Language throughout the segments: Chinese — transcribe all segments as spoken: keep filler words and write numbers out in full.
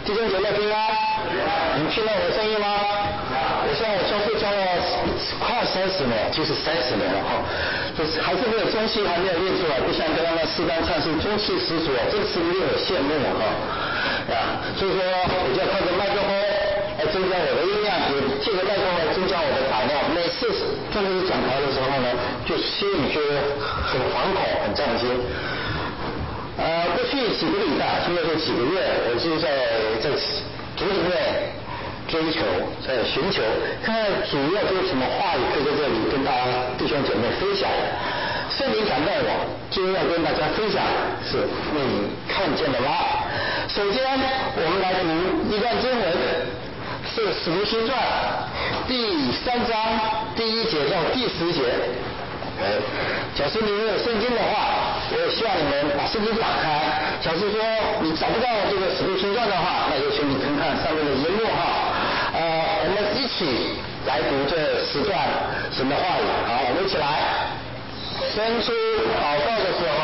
弟兄姐妹平安，你们听到我的声音吗？我现在我教会教了快三十年，就是三十年了哈，就是还是没有中气，还没有练出来，不像刚刚那四班唱是中气十足，真是令我羡慕哈啊！所以说，我就要靠着麦克风来增加我的音量，也借着麦克风来增加我的胆量。每次站在讲台的时候呢，就心里觉得很惶恐，很战惊。呃，过去几个礼拜，现在是几个月，我是在在主里面追求，在寻求，看看主要有什么话语可以在这里跟大家弟兄姐妹分享。圣灵感动我，今天要跟大家分享是你看见了吗？首先，我们来读一段经文，是《使徒行传》第三章第一节到第十节。哎，假设你们有圣经的话，我也希望你们把圣经打开。假设说你找不到这个《使徒行传》的话，那就请你看看上面的荧幕哈。呃，我们一起来读这十段神的话语。好，我们一起来。生出祷告的时候，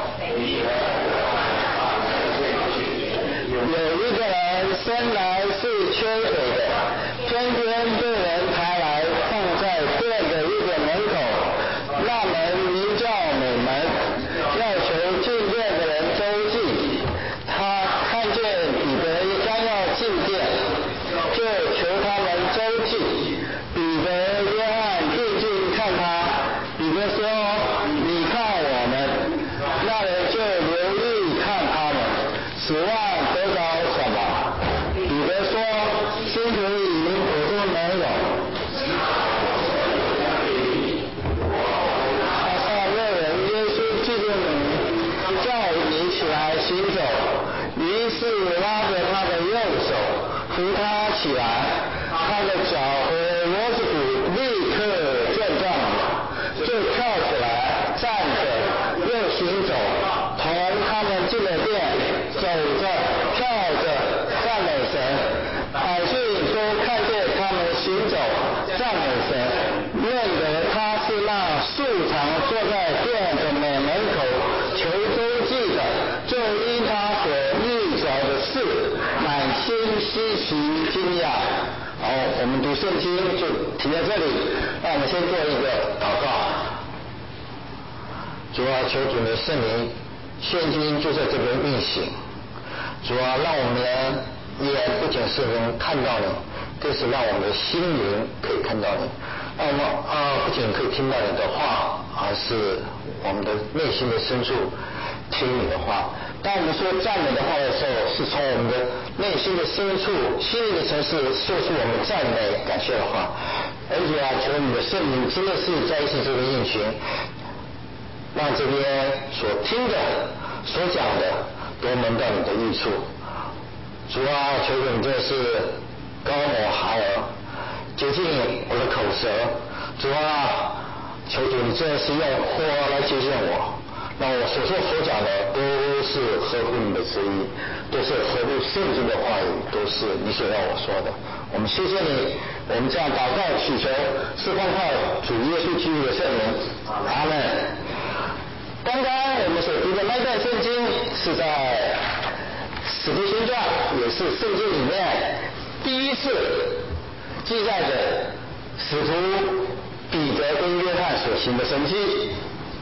有一个人生来是缺水的，天天被人抬来放在殿的一个门口，那门名叫美门，要求进殿的人周济。他看见彼得将要进殿，就求他们周济。彼得、约翰定睛看他，彼得说：“你看我们。”那人就留意看他们，指望得着什么？彼得说：“新主已经我说没有。”他上那人耶稣记住你，叫你起来行走。于是拉着他的右手，扶他起来，他的脚和脖子骨立刻健壮了，就跳起来，站着，又行走，同他们进了殿，走着，跳着，赞美神。百姓都看见他们行走，赞美神，认得他是那素常坐在殿的门口求周济的，就因他所预找的事满心稀奇惊讶。好，我们读圣经就停在这里，让我们先做一个祷告。主啊，求主的圣灵现今就在这边运行。主啊，让我们的眼不仅是能看到你，更是让我们的心灵可以看到你。让我们啊，不仅可以听到你的话，而是我们的内心的深处听你的话。当我们说赞美的话的时候，是从我们的内心的深处、心灵的层次说出我们赞美、感谢的话。而且啊，求你的圣灵真的是在一起这个应许，让这边所听的、所讲的都能到你的益处。主啊，求主你真的是高我哈尔，洁净我的口舌。主啊，求主你真的是用火来洁净我，让我所说所讲的都是合乎你的旨意，都是合乎圣经的话语，都是你所要我说的。我们谢谢你，我们这样祷告祈求，是奉靠主耶稣基督的圣名，阿门。刚刚我们所读的那段圣经是在使徒行传，也是圣经里面第一次记载着使徒彼得跟约翰所行的神迹。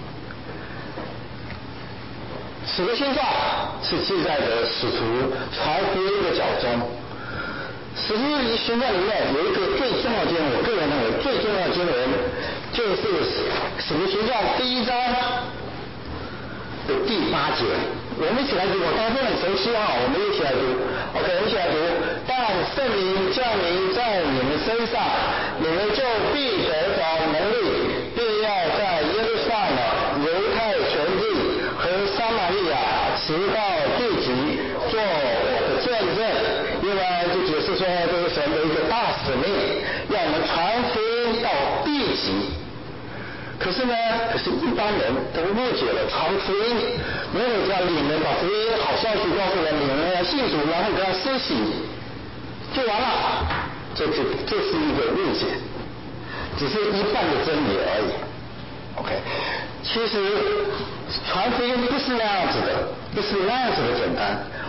使徒行传是记载着使徒传福音的脚踪。使徒行传里面有一个最重要的经文，我个人认为最重要的经文就是使徒行传第一章的第八节。我们一起来读，我当中很熟悉啊，我们一起来读。OK， 我们一起来读。但圣灵降临在你们身上，你们就必得着能力，并要在耶路撒冷、犹太全地和撒玛利亚直到地极做我的见证。另外就解释说，这是神的一个大使命，让我们传福音到地极。可是呢，可是一般人都误解了传福音，没有叫你们把福音好消息告诉了你们要信主，然后给他施洗就完了。这这这是一个误解，只是一半的真理而已。OK， 其实传福音不是那样子的，不是那样子的简单。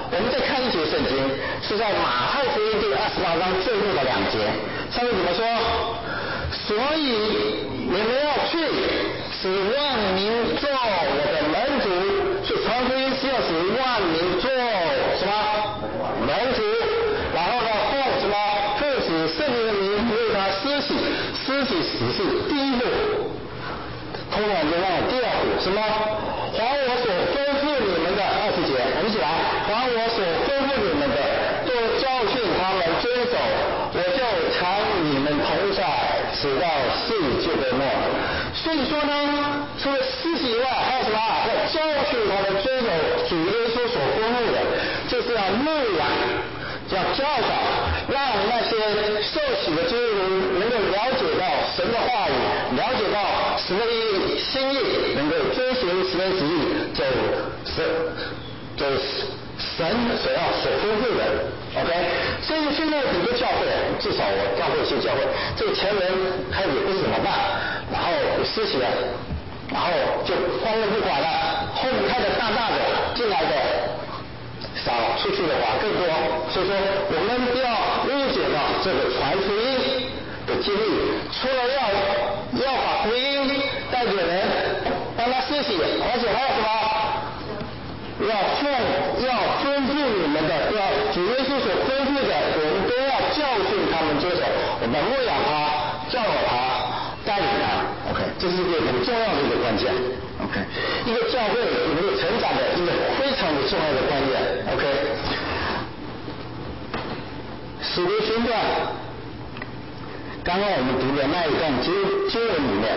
我们再看一节圣经，是在马太福音第二十八章最后的两节，上面怎么说？所以你们要去，使万民做我的门徒，所以传福音是要使万民做什么门徒，然后呢奉什么奉使圣灵的名为他施洗，施洗只是第一步，通常就让第二步什么？还我所吩咐你们的二十节，我们一起来，还我所吩咐你们的，都教训他们遵守，我就常与你们同在，直到世界的末。所以说呢，除了施洗以外，还有什么？要教训他们遵守主耶稣所吩咐的，就是要牧养，要教导，让那些受洗的基督徒能够了解到神的话语，了解到神的心意，能够遵循神的旨意，走神走神所要所吩咐的。OK， 所以现在很多教会，至少我教会一些教会，这个前人开始不知怎么办，然后施洗了，然后就荒了不管了，后面开的大大的进来的少，出去的话更多。所以说我们不要误解到这个传福音的经历，除了要要把福音带给人，帮他施洗，而且还有什么？要奉要吩咐你们的，要主耶稣所吩咐的，我们都要教训他们遵守，我们牧养他，教导他，带领他。OK， 这是一个很重要的一个关键。OK， 一个教会能够成长的一个非常的重要的关键。OK， 使徒行传，刚刚我们读的那一段经经文里面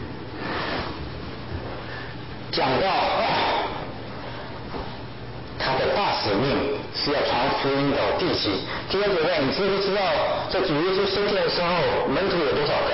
讲到。他的大使命是要传福音到地极。今天各位，你知不知道在主耶稣升天的时候，门徒有多少个？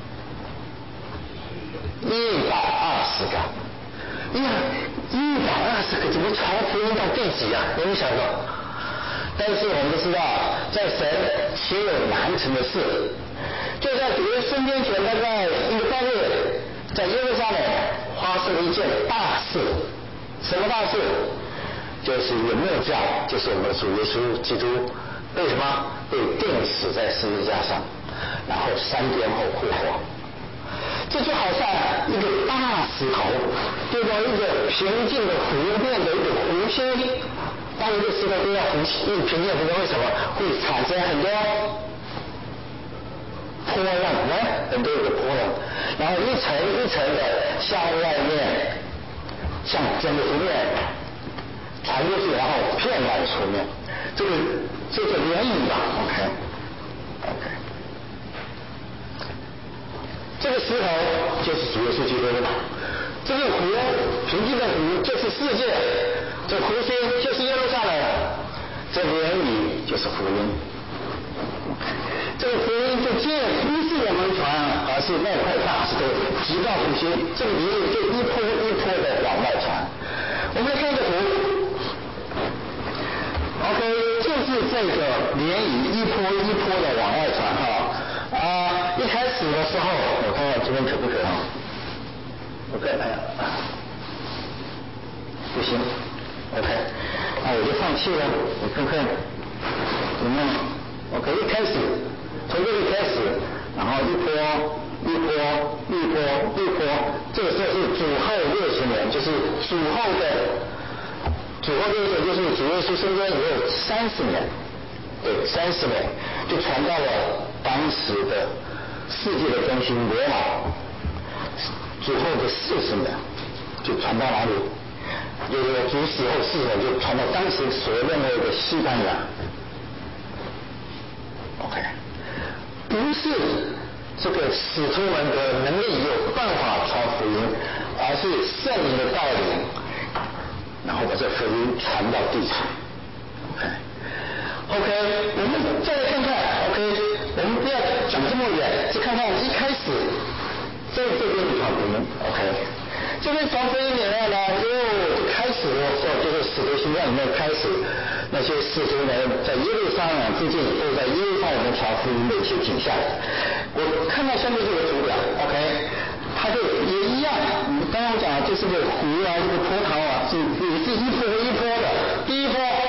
一百二十个。呀，一百二十个怎么传福音到地极啊？有没有想到？但是我们都知道，在神岂有难成的事？就在主耶稣升天前，大概一个半月，在耶路撒冷发生了一件大事。什么大事？就是一个末将，就是我们的主耶稣基督，为什么被钉死在十字架上，然后三天后复活？这就好像一个大石头对到一个平静的湖面的一个湖心，当一个石头对到湖一个平静的湖面，为什么会产生很多波浪呢？很多一个波浪，然后一层一层的向外面，向整个湖面传过去，然后遍满出面，这个这个涟漪吧 ，OK，OK，、okay. okay. 这个石头就是主耶稣基督，这个湖平静的湖就是世界，这湖心就是耶路撒冷，这涟漪就是福音。这个福音就借不是我们传，而是那块大石头直到湖心，这个涟漪就一波一波的往外传。我们来看这个图。OK， 就是这个涟漪一波一波的往外传哈。啊、呃，一开始的时候，我看看这边可不可以啊？我看看，不行。OK， 那我就放弃了。你看看，怎么样 ？OK， 一开始从这里开始，然后一波一波一波一波，这个时候是主后六十年，就是主后的。主后六十年就是主耶稣升天以后三十年，对，三十年就传到了当时的世界的中心罗马。主后的四十年就传到哪里？有了主死后四十年就传到当时所认为的西班牙。OK， 不是这个使徒们的能力有办法传福音，而是圣灵的带领。然后把这福音传到地上。OK， OK， 我们再来看看 ，OK， 我们不要讲这么远，只看看一开始在这边传福音 ，OK， 这边传福音里面呢，又开始的时候就是使徒行传里面开始那些使徒们在耶路撒冷附近，或者在耶路撒冷传福音的一些景象。我看到下面这个图表 ，OK。它就也一样，刚刚我讲的就是这个湖啊，这个波涛啊，是也是一波一波的。第一波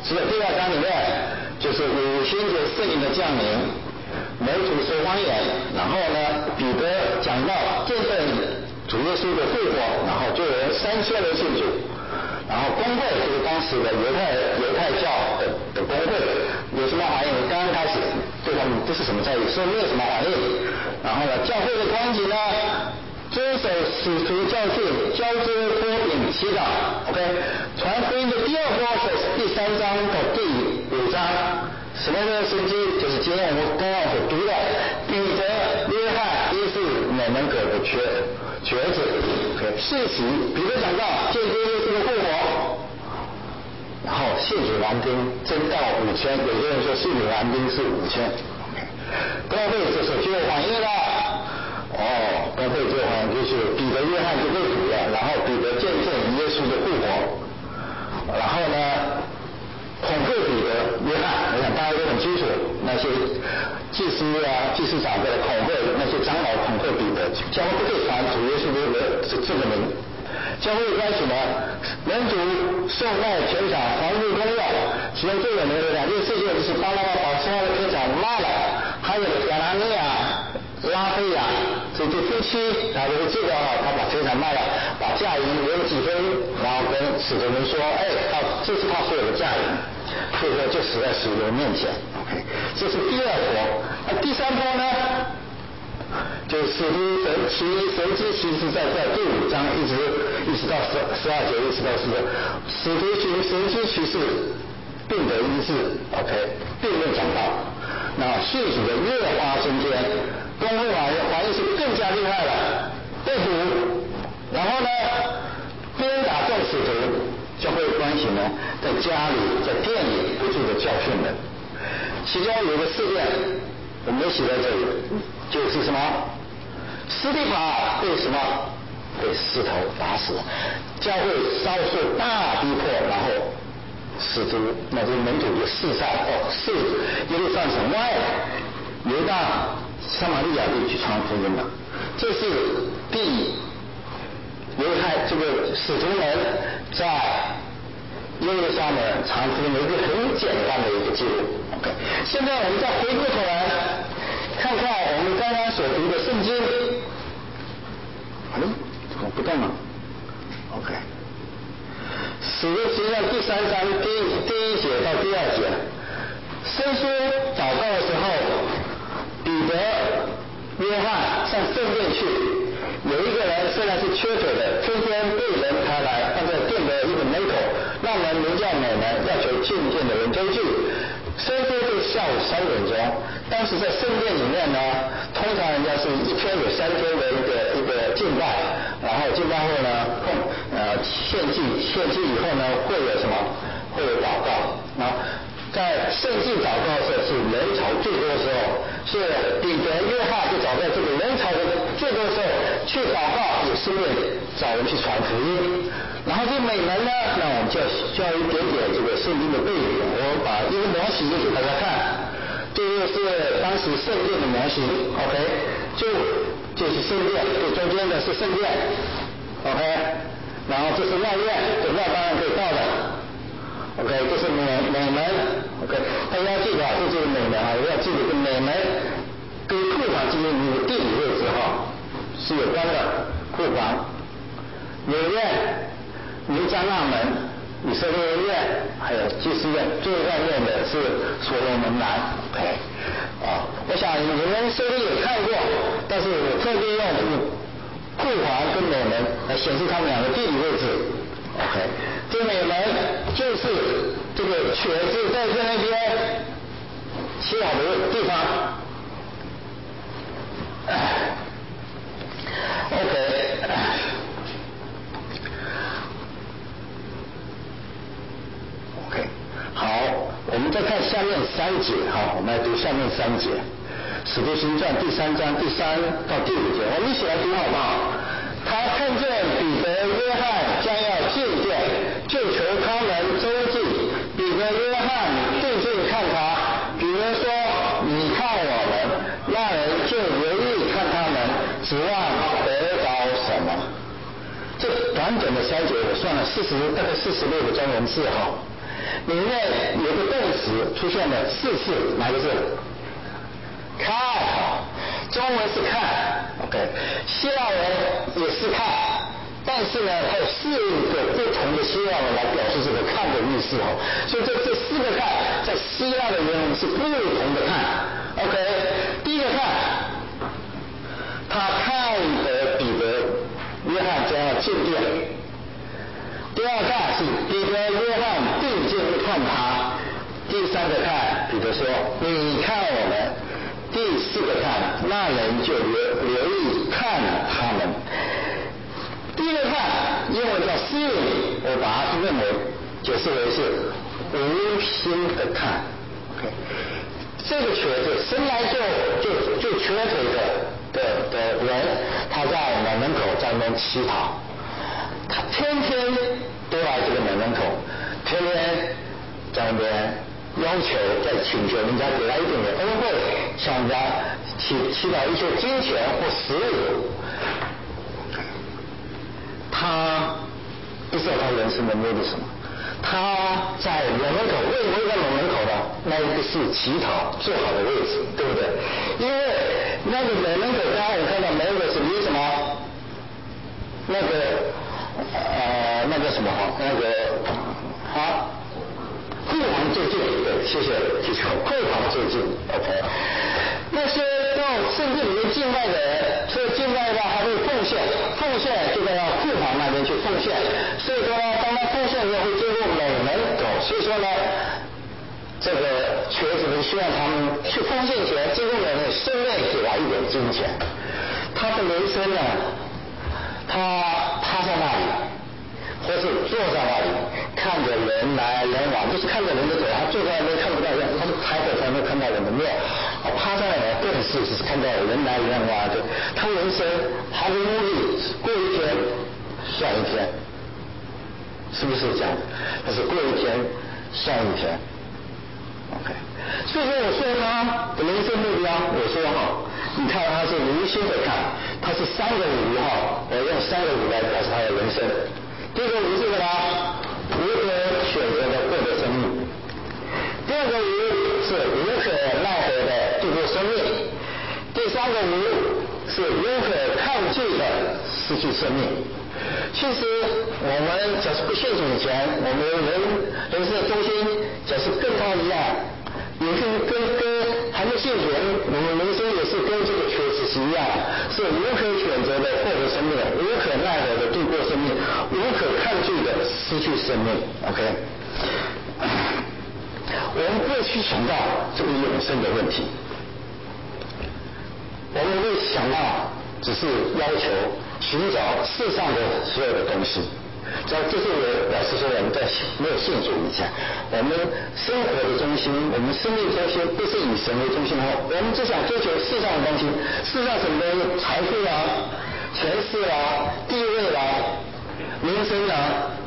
是不是？第二章里面就是五旬节圣灵的降临，门徒说方言，然后呢，彼得讲到见证主耶稣的复活，然后就有三千人信主，然后公会就是当时的犹太犹太教的的公会有什么反应？刚刚开始对他们不是什么在意，所以没有什么反应。然后呢，教会的光景呢，遵守使徒教训，交接托饼祈祷 ，OK， 传福音的第二波是第三章到第五章，什么的神迹？就是今天我们刚刚所读的彼得、约翰、耶稣、美门葛的瘸瘸子 ，OK， 四喜，彼得讲到见证耶稣的复活，然后信主男丁增到五千，有些人说信主男丁是五千 ，OK， 高会这时候就有反应了。哦，高会这个反应就是彼得、约翰就被捕了，然后彼得见证耶稣的复活，然后呢，恐吓彼得、约翰，我想大家都很清楚，那些祭司啊、祭司长在恐吓那些长老，恐吓彼得，教会不可以传主耶稣的这这个名。教会开始呢，门徒送卖全场，房屋公用，其中最有名的两件事情就是巴拿巴把所有的全场卖了，还有亚拿尼亚、拉菲亚这对夫妻，然后这个哈，他把全场卖了，把价银有几分，然后跟使徒们说，哎，他这是他所有的价银，所以说就死在使徒面前。OK， 这是第二波。那第三波呢？就是使徒神奇神迹奇事在在第五章一直一直到十十二节一直到十，使徒行神迹奇事并得医治 ，OK， 并没有讲到。那信主的越发增添，公会反反应是更加厉害了，被捕，然后呢，鞭打众使徒，教会关系呢，在家里在店里不住的教训人。其中有个事件，我没写在这里，就是什么？司提反被什么？被石头打死，教会遭受大逼迫，然后使徒那些门徒就四散哦，四一路上省外，流到撒玛利亚地去传福音了。这是第犹太这个使徒们在耶路撒冷传福音的一个很简单的一个记录。OK， 现在我们再回过头来看看我们刚刚所读的圣经。哎，怎么不动了 ？OK， 使徒行传第三章第一第一节到第二节，伸缩祷告的时候，彼得、约翰上圣殿去，有一个人虽然是缺腿的，天天被人抬来放在殿的一个门口，让人名叫美门，要求觐见的人推去。伸缩就下午三点钟，当时在圣殿里面呢，通常人家是一天有三天的一个一个敬拜，然后敬拜后呢，控呃献祭，献祭以后呢，会有什么？会有祷告。那在圣祭祷告的时候是人潮最多的时候，是彼得、约翰就找在这个人潮的最多的时候去祷告，也是为找人去传福音。然后这美门呢，那我们就要就要一点点这个圣经的背景，我把一个模型给大家看，这个是当时圣殿的模型 ，OK， 就就是圣殿，这中间的是圣殿 ，OK， 然后这是外院，这外当然可以到的 ，OK， 这是美美门 ，OK， 大家要记得啊，这就是美门啊，我要记得跟美门跟库房之间的地理位置哈是有关的，库房、美院。弥迦那门、以色列院，还有祭司院，最外面的是所罗门廊 ，OK， 啊，我想你们收音也看过，但是我特别用这个库房跟美门来显示他们两个地理位置 ，OK， 这美门就是这个瘸子在这那边祈祷的地方 ，OK。OK， 好，我们再看下面三节哈，我们来读下面三节，《使徒行传》第三章第三到第五节，我们一起来读好不好？他看见彼得、约翰将要觐见，就求他们周济。彼得、约翰定睛看他，彼得说：“你看我们。”那人就留意看他们，指望得着什么？这短短的三节，我算了四十，大概四十六个中文字哈。 里面有个动词出现了四次，哪个字？看，中文是看 ，OK， 希腊文也是看，但是呢，它有四个不同的希腊文来表示这个看的意思哦，所以这这四个看在希腊的原文是不同的看 ，OK， 第一个看，他看得彼得、约翰将要进殿；第二看是彼得、约翰并肩看他；第三个看，彼得说：“你看我们。”第四个看，那人就留留意看他们。第一个看，英文叫 seeing， 我把它认为解释为是无心的看。OK， 这个瘸子生来就就就瘸腿的的的人，他在门门口在那边乞讨，他天天都来这个门门口，天天在那边。要求在请求人家给他一点点恩惠，向人家祈祈祷一些金钱或食物。他不知道他人生的目的是什么。他在门门口，为什么会在门门口呢？那一个是乞讨最好的位置，对不对？因为那个门门口，刚刚我看到门口是离什么？那个呃，那个什么哈，那个啊。库房最近，对，谢谢提出库房最近 ，OK。那些到圣地里面敬拜的人，除了敬拜外，还会奉献，奉献就在库房那边去奉献。所以说呢，当他奉献的时候会经过每门口，所以说呢，这个瘸子们希望他们去奉献前，经过每门顺便给他一点金钱。他的人生呢，他趴在那里。或是坐在那里看着人来人往，就是看着人的腿，他坐在那边看不到人，他抬头才能看到人的面，啊，趴在那里更是只是看到人来人往的。他人生他的目的过一天算一天，是不是这样？但是过一天算一天 ，OK。所以说我说他的人生目标，我说哈，你看他是无心的看，他是三个无哈，我用三个无来表示他的人生。第一个无是什么？无可选择的获得生命。第二个无是无可奈何的度过生命。第三个无是无可抗拒的失去生命。其实我们假设不信主以前，我们人人生的中心假设跟他一样，也是跟跟还没信主，我们人生也是跟这个瘸子是一样，是无可选择的获得生命，无可奈何的度过生命，无可抗拒的失去生命。OK， 我们不会去想到这个永生的问题，我们会想到只是要求寻找世上的所有的东西。这这是我表示说，我们在没有信主以前，我们生活的中心，我们生命中心不是以神为中心的话，我们只想追求世上的东西，世上什么东西，财富啊、权势啊、地位啊、名声啊。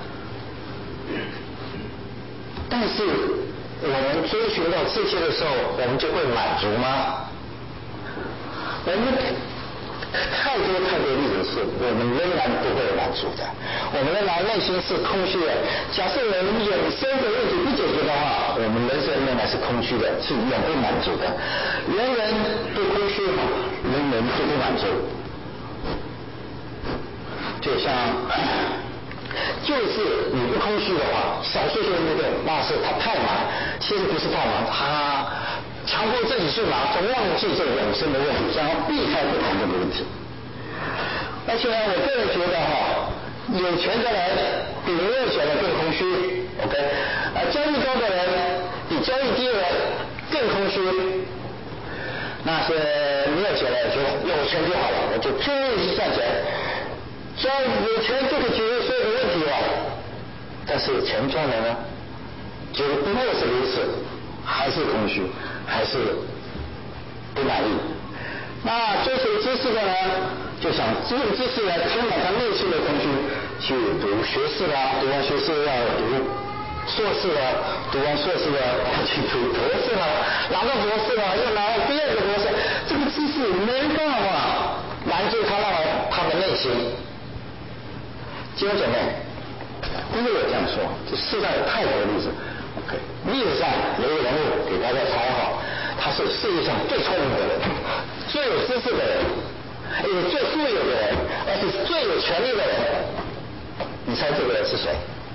但是我们追寻到这些的时候，我们就会满足吗？我们太多太多例子是我们仍然不会满足的，我们仍然内心是空虚的。假设我们永生的问题不解决的话，我们人生仍然是空虚的，是永不满足的。人人都空虚，人人都不满足。就像就是你不空虚的话，少数些那个那是他太忙，其实不是太忙，他强迫自己去忙，总忘记这个永生的问题，想要避开不谈这个问题。而且呢，我个人觉得哈，有钱的人比没有钱的更空虚 ，OK， 而交易高的人比交易低的人更空虚。那些没有钱的人觉得有钱就好了，我就拼命去赚钱，只要有钱就可以解决所有的问题了。但是钱赚了呢，觉得不过是如此，还是空虚，还是不满意。那追求知识的呢，就想用知识来填满他内心的空虚，去读学士啦，读完学士要读硕士啦，读完硕士了要去读博士啦，拿到博士了又拿到第二个博士，这个知识没办法满足他那他的内心。弟兄姐妹，不是我这样说，这世上有太多例子， OK， 历史上有一个人物给大家猜哈，他是世界上最聪明的人，最有知识的人，也最富有的人，而且是最有权力的人。你猜这个人是谁？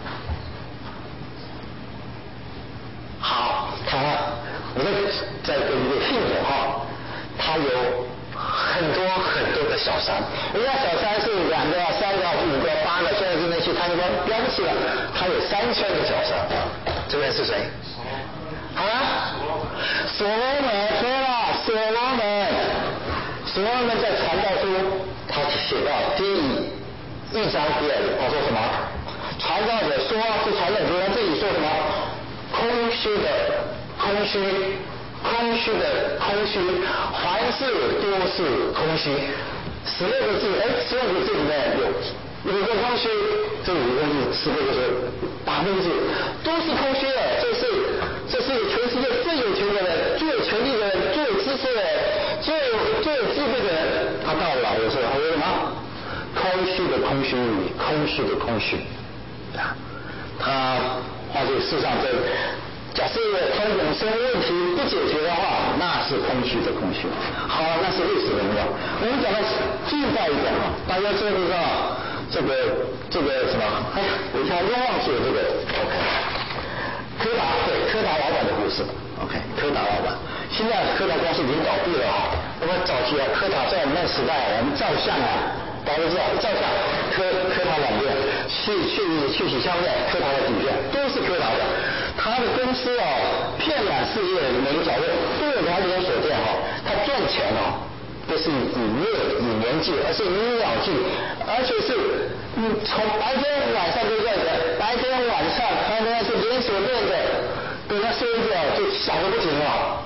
好，他我再再给你个 hint 哈，他有很多很多的小三，人家小三是两个、三个、五个、八个，现在今天去看那个了不起了，他有三千个小三。这个人是谁？啊？所罗门，对了，所罗门，所罗门在传道书，他写到第一章第二节，他说什么？传道者说是传道者他自己说什么？空虚的，空虚。空虚的空虚，凡事都是空虚。十六个字，哎，十六个字里面有有一个空虚，这五个字，十六个字，八个字都是空虚的。这是这是全世界最有钱的人、最有权力的人、最有知识的人、最有最有智慧的人。他到老的时候，他说什么？空虚的空虚，空虚的空虚。啊，他话这世上这。假设他永生问题不解决的话，那是空虚的空虚。好，那是历史人物。我们讲的近代一点啊，大家知不知道这个这个什么？哎呀，我一下又忘记了这个。OK， 柯达，对，柯达老板的故事。OK， 柯达老板，现在柯达公司已经倒闭了啊。那么早期啊，柯达在我们那时代，我们照相啊。大家知道，照相柯柯达软件，去去去洗相片，柯达的底片都是柯达的。他的公司哦，遍满世界每个角落都有他连锁店哈、哦。他赚钱哦，不是以月以年计，而是以秒计，而且是嗯从白天晚上都在的，白天晚上他那是连锁店的，对他收入啊就小的不行了。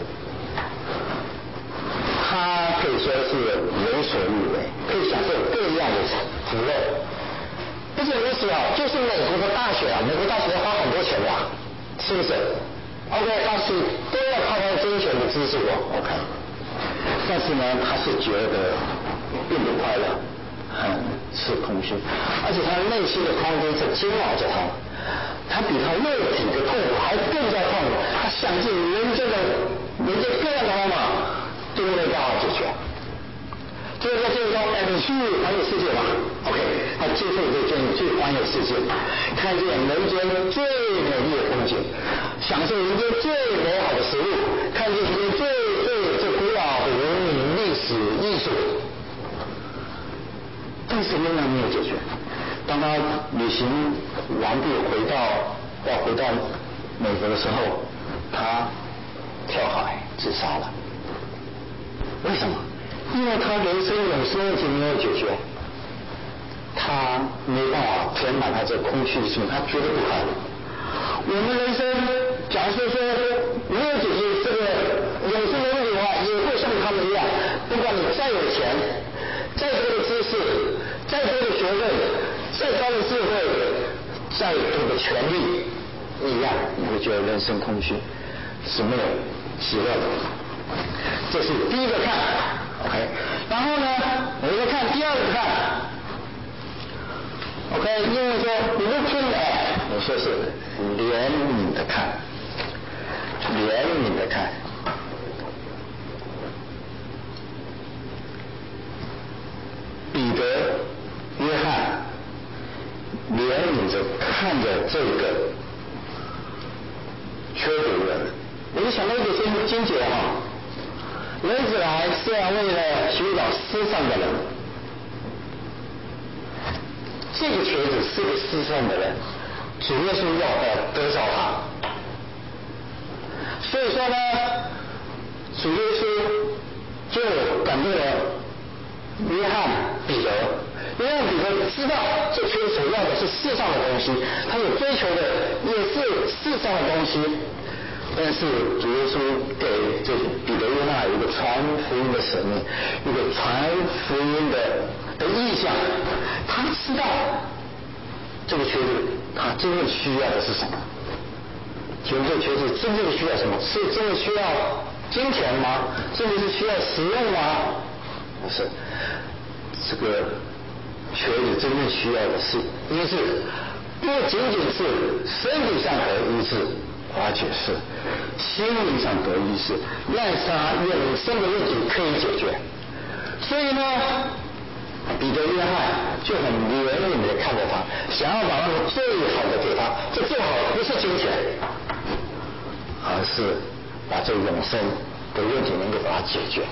他可以说是为所欲为，可以享受各样的福乐。不是如此啊，就是美国的大学啊，美国大学要花很多钱的、啊，是不是 ？OK， 他是都要靠他金钱的资助啊 ，OK。但是呢，他是觉得并不快乐，很是空虚，而且他内心的空间是煎熬着他，他比他肉体的痛苦还更加痛苦。他想尽人间的人间各样的方法。都没办法解决，所以他就是说，哎，你去环游世界吧 ，OK， 他接受这个建议，去环游世界，看见人间最美丽的风景，享受人间最美好的食物，看见人间最最最古老的文明、历史、艺术，但是仍然没有解决。当他旅行完毕回到要回到美国的时候，他跳海自杀了。为什么？因为他人生永生问题没有解决，他没办法填满他这空虚的心，他觉得不快乐。我们人生假如说没有解决这个永生的问题的话，也会像他们一样，不管你再有钱、再多的知识、再多的学问、再高的智慧、再多的权利，一样你会觉得人生空虚，是没有喜乐的。这是第一个看 ，OK， 然后呢，我们看第二个看 ，OK， 因为说 looking at， 我说是怜悯的看，怜悯的看。彼得、约翰怜悯着看着这个缺德人，我就想到一个经经节哈。人子来是要为了寻找失丧的人，这个瘸子是个失丧的人，主耶稣要得着他。所以说呢，主耶稣就感动了约翰彼得，约翰彼得知道这瘸子所要的是世上的东西，他所追求的也是世上的东西。但是主耶稣给这彼得、约翰有一个传福音的使命，一个传福音的的意向。他知道这个瘸子他真正需要的是什么？请问这个瘸子真正的需要什么？是真的需要金钱吗？真的是需要食物吗？不是，这个瘸子真正需要的是，一是不仅仅是身体上得医治，而且是心灵上得医治，那是他永生的问题可以解决。所以呢，彼得约翰就很怜悯的看着他，想要把那个最好的给他。这最好不是金钱，而是把这永生的问题能够把它解决。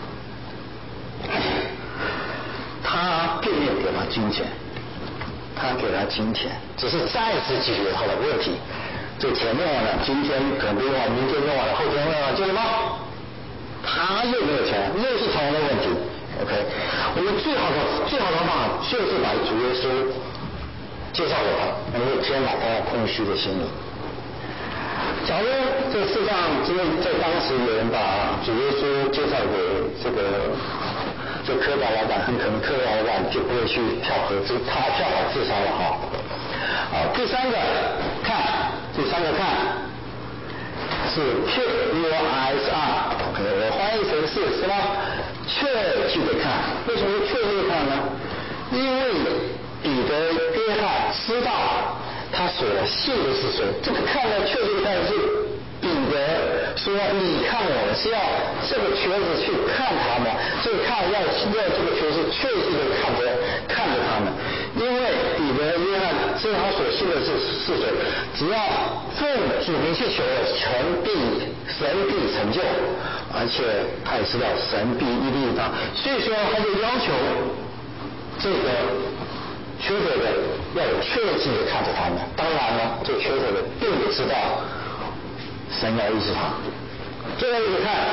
他并没有给他金钱，他给他金钱只是暂时解决他的问题。这钱用完了，今天可能不用完，明天用完了，后天用完了，就什么？他又没有钱，又是同样的问题。OK， 我们最好的最好的方法就是把主耶稣介绍给他，能够填满他空虚的心灵。假如这世上因为在当时有人把主耶稣介绍给这个这科宝老板，很可能科宝老板就不会去跳河自他跳海自杀了哈。好，第三个看，第三个看是 put your eyes on。 OK， 我翻译成是什么？确据的看。为什么确据的看呢？因为彼得约翰知道他所信的是谁。这个看呢，确据的看是彼得说你看我是要这个瘸子去看他们，这个看要要这个瘸子确据的看着看着他们。因为彼得约翰知道他所信的是是谁，只要奉主名去求，神必神必成就，而且他也知道神必一定他，所以说他就要求这个缺者的要有确据的看着他们。当然了，这个缺者的并不知道神要医治他。最后一个看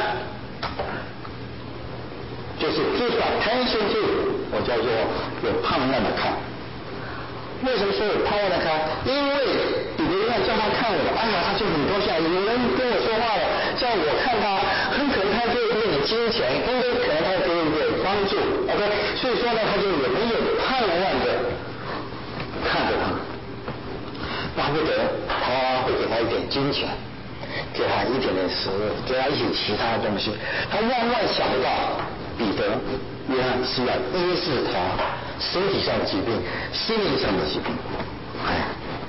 就是give attention to， 我叫做有盼望的看。为什么说有盼望的看？因为彼得约翰叫他看我，哎呀，他就很高兴，有人跟我说话了，叫我看他，很可能他就给你金钱，很可能他给你有帮助 ，OK， 所以说呢，他就有没有盼望的看着他，巴不得他会给他一点金钱，给他一点点食物，给他一些其他的东西。他万万想不到彼得约翰是要医治他身体上的疾病，心灵上的疾病。哎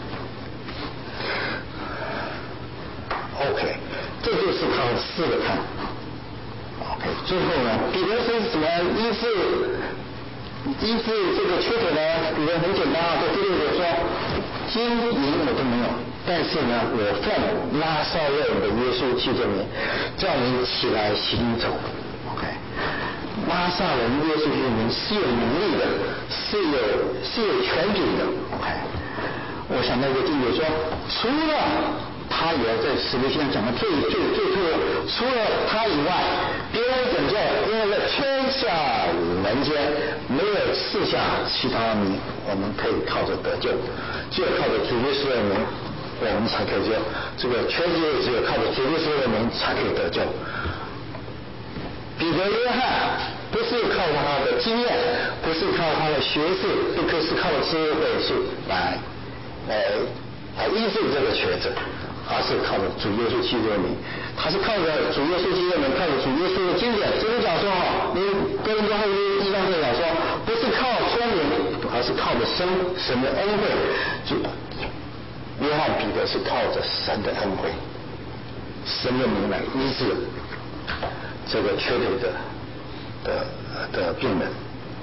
，OK， 这就是他的四个看。OK， 最后呢，彼得是怎么医治医治这个缺口呢？彼得很简单啊，在第六节说，金银我都没有，但是呢，我奉拉撒勒的耶稣基督名，叫你起来行走。OK。拉撒人耶稣基督名是有能力的，是有是有权柄的。OK， 我想那个经节说，除了他也要在使徒行传讲的最最最最，除了他以外，别人拯救，因为在天下人间没有赐下其他名，我们可以靠着得救，只有靠着主耶稣的名，我们才可以救。这个全世界只有靠着主耶稣的名才可以得救。彼得约翰不是靠他的经验，不是靠他的学识，不是靠智慧是来来来医治这个瘸子，而是靠着主耶稣基督的名。他是靠着主耶稣基督的名，靠着主耶稣的经典。这里讲说哈，你哥林多后书一章这讲说，不是靠聪明，而是靠着神神的恩惠。主约翰彼得是靠着神的恩惠，神的名来医治这个瘸腿的的的病人。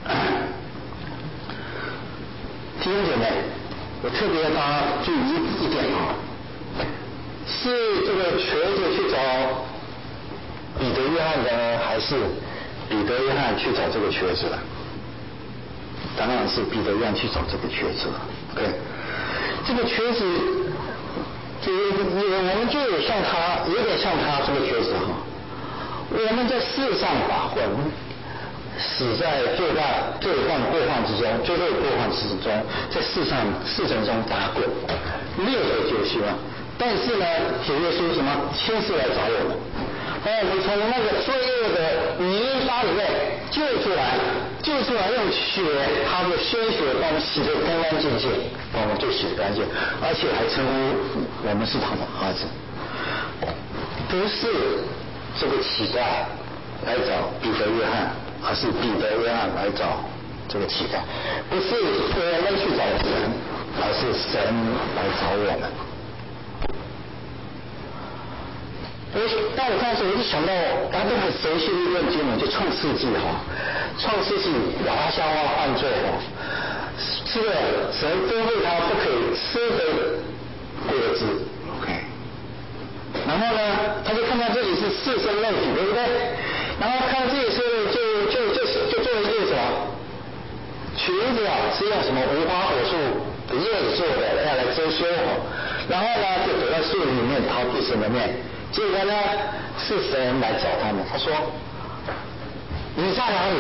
弟兄姐妹，我特别大家注意一点啊，是这个瘸子去找彼得约翰的，还是彼得约翰去找这个瘸子了？当然是彼得约翰去找这个瘸子了。OK， 这个瘸子，就我们就有像他，有点像他这个瘸子哈。我们在世上打混，死在罪犯罪犯过犯之中，罪恶过犯之中，在世上世程中打滚，没有得救希望。但是呢，主耶稣什么亲自来找我们，把我们从那个罪恶的泥沙里面救出来，救出来用血，他的鲜血把我们洗得干干净净，把我们就洗得干净，而且还称呼我们是他的儿子，不是这个乞丐来找彼得约翰，而是彼得约翰来找这个乞丐，不是我们去找神，而而是神来找我们。我当我看的时候，我就想到大家都很熟悉的一段经文，就创世纪哈，创世纪亚当夏娃犯罪哈，吃了神吩咐他不可以吃的果子 ，OK， 然后呢，他就看到自己是赤身露体，对不对？然后看自己是就就就就做了一个什么裙子啊，是用什么无花果树的叶子做的，要来遮羞哈。然后呢，就躲在树里面逃避神的面。结果呢，是神来找他们，他说：“你在哪里？”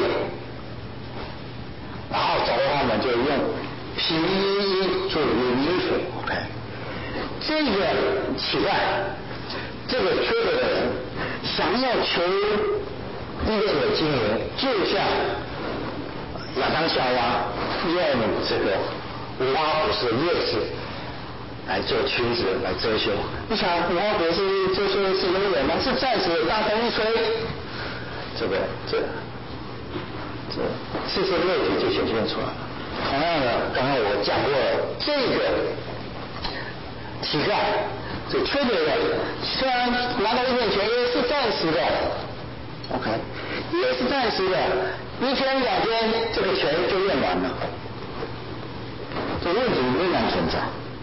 然后找到他们，就用皮衣做一个衣服 ，OK。这个乞丐，这个缺德的人，想要求一个的经营，就像亚当夏娃用这个无花果树的叶子来做裙子来遮羞。你想无花果树遮羞是永远吗？是暂时的，大风一吹，这个这这赤身肉体就显现出来了。同样的，刚刚我讲过了，这个乞丐这缺德的，虽然拿到一点钱也是暂时的 ，OK， 也是暂时的，一天两天这个钱就用完了，这问题仍然存在。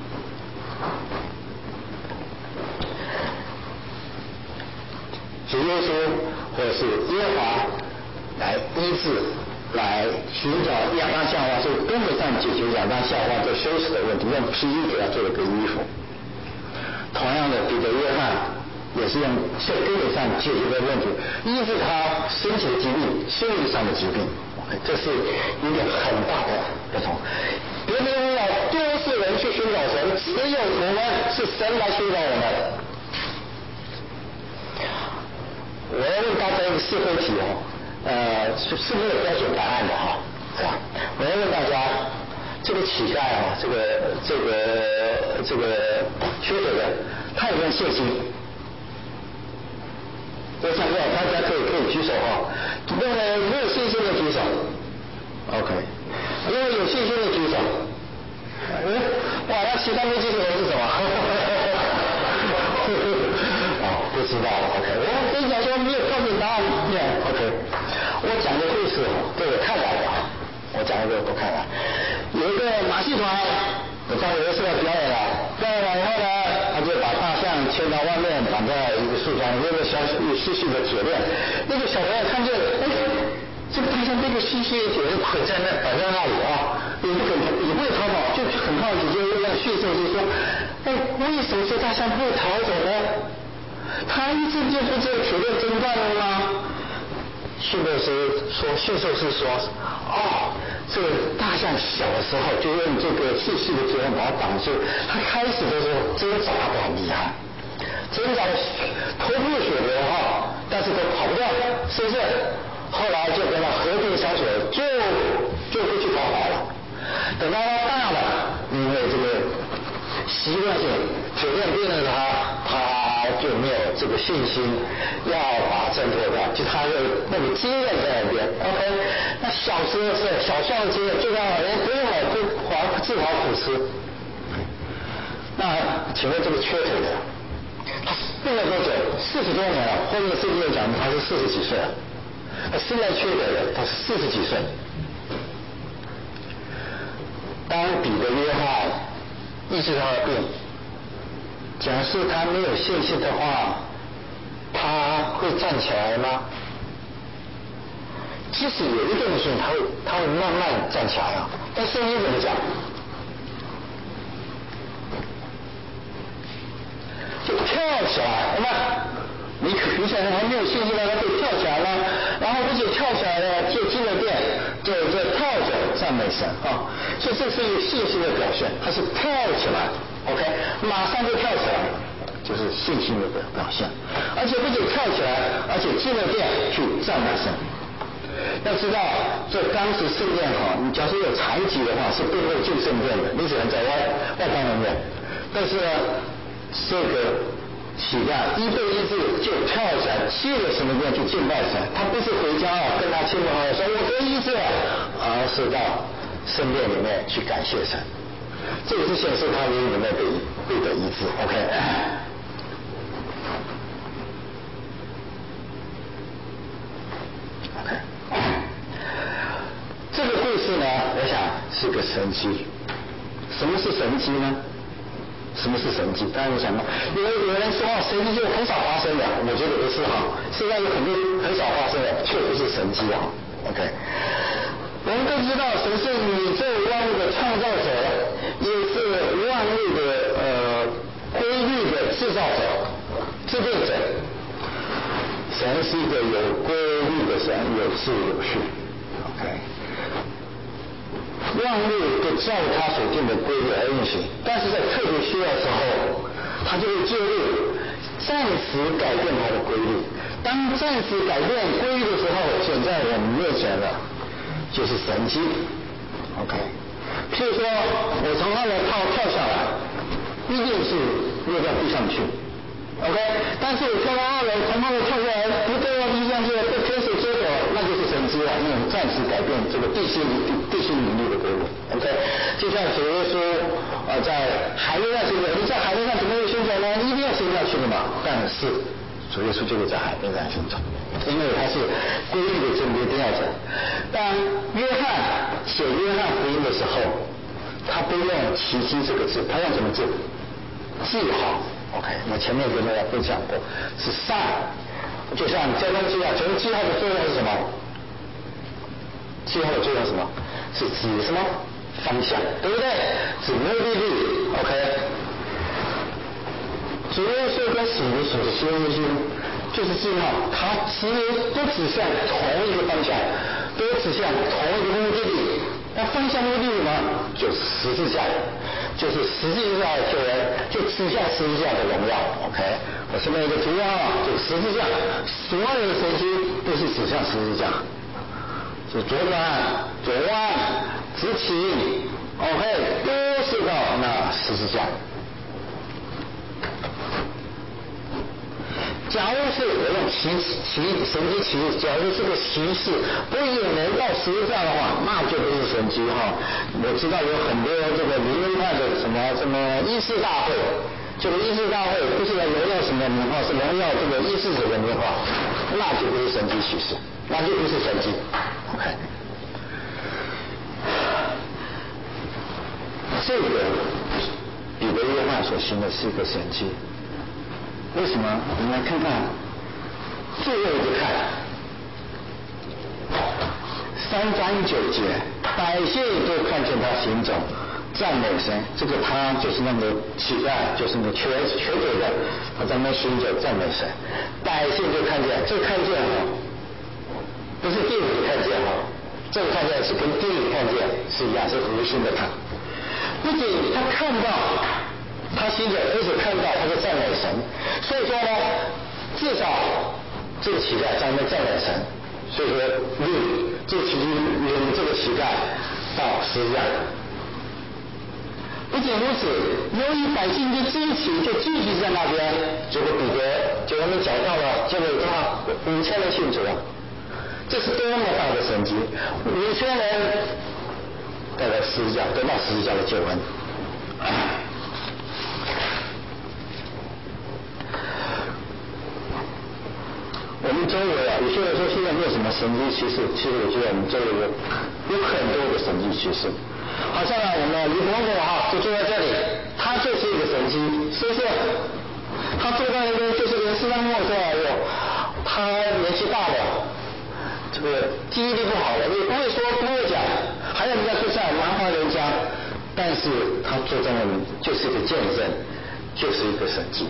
主耶稣或者是耶和华来医治，来寻找亚当夏娃，就根本上解决亚当夏娃这羞耻的问题，用皮衣给他做了个衣服。同样的，彼得约翰也是用在根本上解决的问题，医治他身体的疾病、心理上的疾病。这是一个很大的不同。别人要多是人去寻找神，只有我们是神来寻找我们。我要问大家一个是非题哦，呃，是是没有标准答案的哈，是吧？我要问大家，这个乞丐哈，这个这个这个缺德的，他有没有信心？我想问大家可以可以举手哈，认为没有信心的举手 ，OK， 因为有信心的举手。嗯，哇，那其他没举手的是什么？哦，不知道 ，OK， 我跟你讲说没有标准答案 ，OK， 我讲个故事，这我看来的啊，我讲一个我看来，有一个马戏团，我上有一次要表演了，表演完以后呢，他就把大象牵到外面，绑在一个树上，用个小细细的铁链，那个小朋友看见，哎，这个大象被个细细的铁链捆在那，摆在那里啊，也不肯也不会逃跑，就很好奇，就问驯兽师说，哎，为什么这大象不会逃走呢？他一直就不知道铁链挣断了吗？驯兽师说，驯兽师说，哦，这个大象小的时候就用这个细细的铁链把它绑住，它开始的时候挣扎得很厉害，挣扎的头破血流哈，但是都跑不掉，是不是？后来就跟他和平相处，就就不去逃跑了。等到他大了，因为这个习惯性铁链变了他，他就没有这个信心要把挣脱掉，就他的那个经验在那边 ，OK。那小时候是小象的经验，就让人不用了，就划自讨苦吃。那请问这个缺腿的，他病了多久？四十多年了，后面圣经讲他是四十几岁了。他现在缺德的，他是四十几岁。当彼得约翰医治他的病，假设他没有信心的话，他会站起来吗？即使有一定的信心，他会他会慢慢站起来啊。但圣经怎么讲？就跳起来，对吧？你可你想还没有信心的，他就跳起来了，然后不仅跳起来了，就进了殿，就就跳着赞美神啊，所以这是一个信心的表现，他是跳起来 ，OK， 马上就跳起来，就是信心的表现，而且不仅跳起来，而且进了殿去赞美神。要知道，这当时圣殿哈，你假如有残疾的话，是不能进圣殿的，你只能在外外邦人院。但是呢，这个乞丐一被医治就跳起来进了神的殿去敬拜神，他不是回家啊跟他亲朋好友说我得医治了，而是到圣殿里面去感谢神。 这也是显示他与你们的会的一致。OK。OK。这个故事呢，我想是个神迹。什么是神迹呢？什么是神迹？当然我想到，有有人说神迹就很少发生的，我觉得不是哈。现在有很多很少发生的，确实是神迹啊。OK。我们都知道神是宇宙万物的创造者，也是万物的呃规律的制造者、制定者。神是一个有规律的神，有秩有序。OK。万物都照他所定的规律而运行，但是在特别需要的时候，他就会介入，暂时改变他的规律。当暂时改变规律的时候，显在我们面前了，就是神迹。OK。譬如说我从二楼跳跳下来，一定是落到地上去。OK。但是我跳到二楼，从二楼跳下来，不掉到地上去，被天使接走，那就是神迹了，那种暂时改变这个地心地心引力的规律。OK。就像主耶稣呃在海面上行走，你在海面上怎么会行走呢？一定要行下去的嘛。但是主耶稣就会在海面上行走，因为他是规律的真理一定要走。当约翰写约翰福音的时候，他不用奇迹这个字，他用什么字？记号。OK。我前面跟大家分享过，是 sign， 就像交通记号，交通记号的作用是什么？记号的作用是什么？是指什么方向，对不对？指目的地。OK。主耶稣跟使徒所说的些就是记号，它其实都指向同一个方向，都指向同一个目的地。那方向目的地什么？就是十字架，就是十字架的救恩，就指向十字架的荣耀。OK。我现在一个图啊，就是十字架，所有的神迹都是指向十字架，是左转、左弯、直起 ，OK， 都是到那十字架。假如是我用奇奇神迹奇，假如这个形式不也能到十字架的话，那就不是神迹哈。我知道有很多这个灵恩派的什么什么医治大会，这个医治大会不是来荣耀什么名号，是荣耀这个医治者的名号，那就不是神迹奇事，那就不是神迹。OK。这个彼得约翰所行的是一个神迹。为什么？我们来看看最后一个看三章九节，百姓都看见他行走，赞美神。这个他就是那个乞丐，就是那个瘸瘸腿的，他在那行走赞美神。百姓就看见，这个看见哈，不是地理看见哈，这个看见是跟地理看见是一样，是核心的看。不仅他看到他行走，而且看到他在赞美神，所以说呢，至少这个乞丐在那赞美神，所以说领这个乞领这个乞丐到十字架。不仅如此，由于百姓就支起，就聚集在那边，结果彼得就我们讲到了，结果他五千人信主啊，这是多么大的神迹！五千人带到十字架，得到十字架的救恩。我们周围啊，有些人说现在没有什么神迹奇事，其实我觉得我们周围有有很多的神迹奇事。好像啊，我们李伯伯啊，就坐在这里，他就是一个神迹，是不是？他坐在那边就是人事当中说，哎呦，他年纪大了，这个记忆力不好了，也不会说不会讲，还要人家坐下来麻烦人家，但是他坐在那里就是一个见证，就是一个神迹。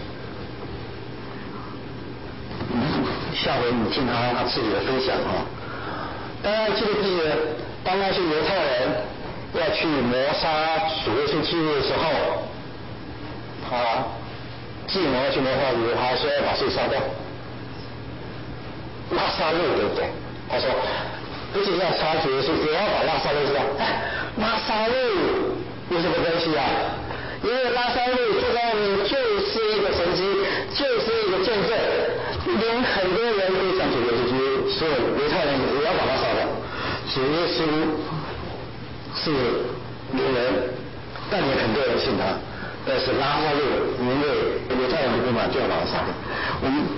下回你听他他自己的分享啊。当然记不记得，当那些犹太人要去谋杀主耶稣基督的时候，他计谋要去谋杀主，他说要把谁杀掉？拉撒路，对不对？他说不仅要杀主耶稣，也要把拉撒路杀。哎，拉撒路有什么关系啊？因为拉撒路坐在那里就是一个神迹，就是一个见证，连很多人都想主耶稣基督，所有犹太人也要把他杀掉。主耶稣是名人， 但也很多人信他。但是拉撒路因为犹太人的不满就要把他杀掉。我们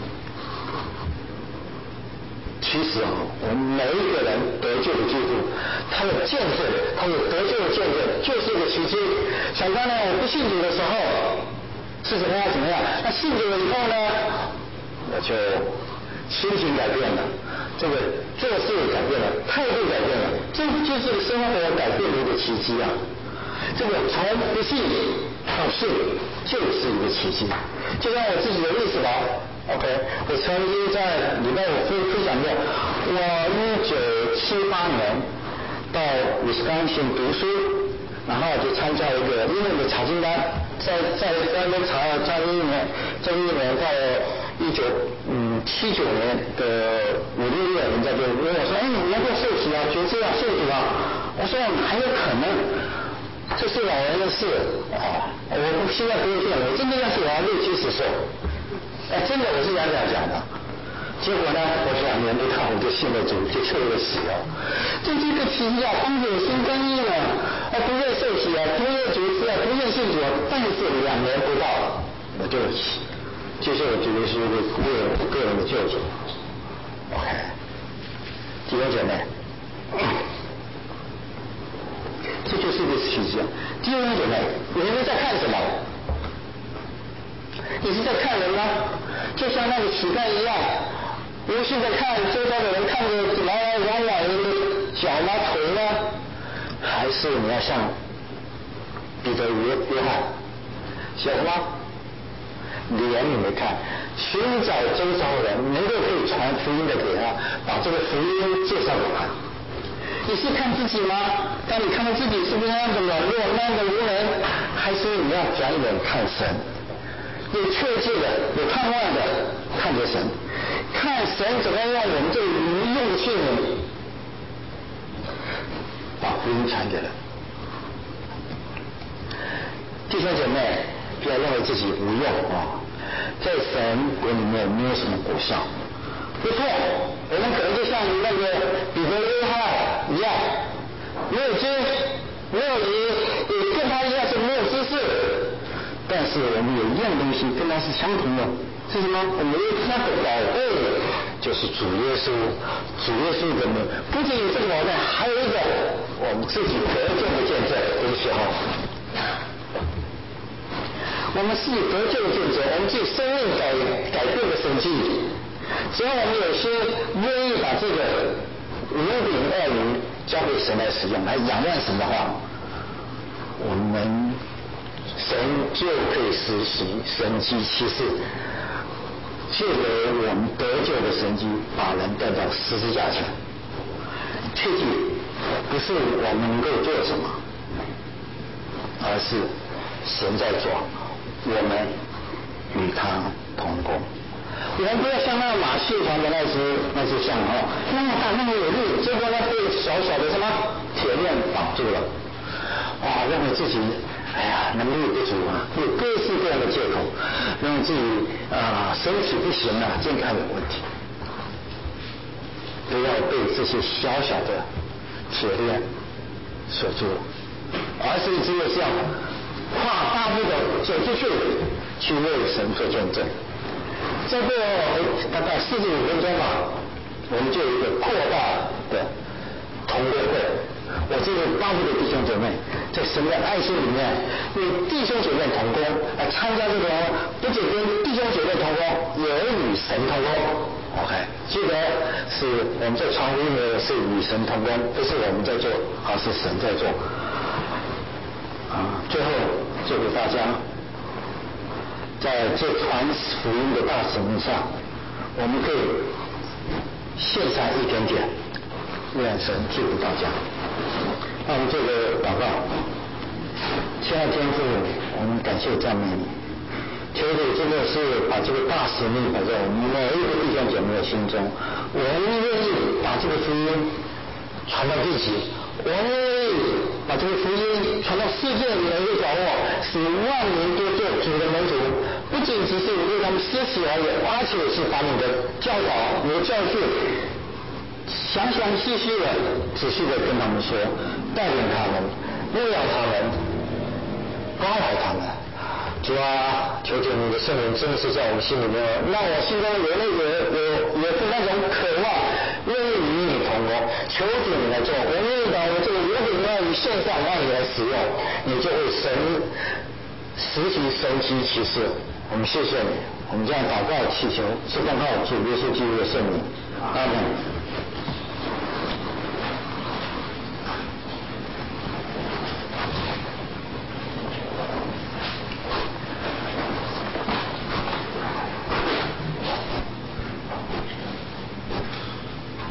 其实啊，我们每一个人得救的基督，他的见证，他的得救的见证就是一个奇迹。想当然我不信主的时候是怎么样怎么样，那信主了以后呢，我就心情改变了，这个做事改变了，态度改变了，这就是生活改变的一个奇迹啊！这个从不信到信，就是一个奇迹。就像我自己的例子吧 ，OK， 我曾经在礼拜五分分享过，我一九七八年到威斯康星读书，然后就参加一个英文的查经班，在在在那边查了查一年，这一年到一九嗯七九年的五六月，人家就问我说：“哎，你要不要受洗啊？决志啊，受洗啊？”我说：“还有可能，这是老人的事啊，我现在不会骗我，真的要是我要六七十岁，哎，真的我是这样讲的。”结果呢，我两年不到我就信了主，就受了洗啊！这这个奇迹啊，帮助我心更硬了，啊，不愿受洗啊，不愿决志啊，不愿信主啊，但是两年不到，我就接受了主耶稣为我个人的救主。OK， 弟兄姐妹，这就是一个奇迹啊！弟兄姐妹，你们在看什么？你是在看人吗？就像那个乞丐一样。无心的看周遭的人，看着来来往往人的脚吗腿呢？还是你要像彼得约约翰写什么脸你没看，寻找周遭人能够可以传福音的给他，把这个福音介绍给他。你是看自己吗？当你看到自己是不是那样的软弱，那样的无能，还是你要转眼看神，有确切的有盼望的看着神，看神怎么样让我们这个无用的器皿把福音传给人。弟兄姐妹，不要认为自己无用啊，在神国里面没有什么果效。不错，我们可能就像那个彼得约翰一样，没有经，没有理，也跟他一样是没有知识，但是我们有一样东西跟他是相同的，是什么？我们那个宝贝就是主耶稣，主耶稣的名。不仅有这个宝贝，还有一个我们自己得救的见证，对不起哈。我们自己得救的见证，我们自己生命改改变的神迹。只要我们有心愿意把这个五饼二鱼交给神来使用，来仰望神的话，我们神就可以实行神迹奇事，借由我们得救的神迹，把人带到十字架前。切记，不是我们能够做什么，而是神在做，我们与他同工。我们不要像那马戏团的那只那只象哦，那么大那么有力，结果呢被小小的什么铁链绑住了，啊，认为自己哎呀能力不足啊，有各式各样的借口，认为自己啊身体不行啊，健康有问题。不要被这些小小的铁链锁住，而是只有这样跨大步的走出去，去为神做见证。再过大概四十五分钟吧，我们就有一个扩大的同工会。我这个巴不得弟兄姐妹在神的爱心里面，为弟兄姐妹同工来参加这个，不仅跟弟兄姐妹同工，也与神同工。OK， 记得是我们在传福音的是与神同工，不是我们在做，而是神在做。啊，最后祝福大家。在这传福音的大使命上，我们可以献上一点点，愿神祝福大家。那我们做个祷告。亲爱的天父，我们感谢赞美你，求你真的是把这个大使命摆在我们每一个弟兄姐妹的心中，我们愿意把这个福音传到地极，我们愿意把这个福音传到世界每一个角落，使万民都做主的门徒。不仅只是为他们施洗而已，而且是把你的教导、你的教训详详细细的、仔细的跟他们说，带领他们，牧养他们， 关怀他们。主啊，求求你的圣灵真的是在我们心里面，让我心中有那个有有有那种渴望，愿意与你同工。求主你来做，我愿意把我这个五饼二鱼献上，让你来使用，你就会神实体神奇奇事。我们谢谢你，我们这样祷告祈求，是奉靠主耶稣基督的圣名，阿门。